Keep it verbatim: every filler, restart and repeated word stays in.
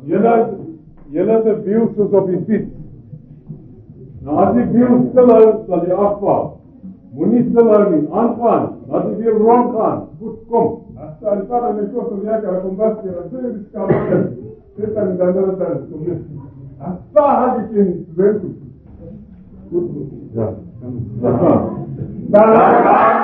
Julle julle se wiel soos op die fiets. Nou as die wiel stil hou, sal jy afval. Moenie stil hou nie, aangaan. Laat die wiel rondgaan. Goed, kom. Hasta alzare le cose via che la combattere la serie di scavare. Questa mi dà andare a come. Hasta hadi vento. Ja. Da.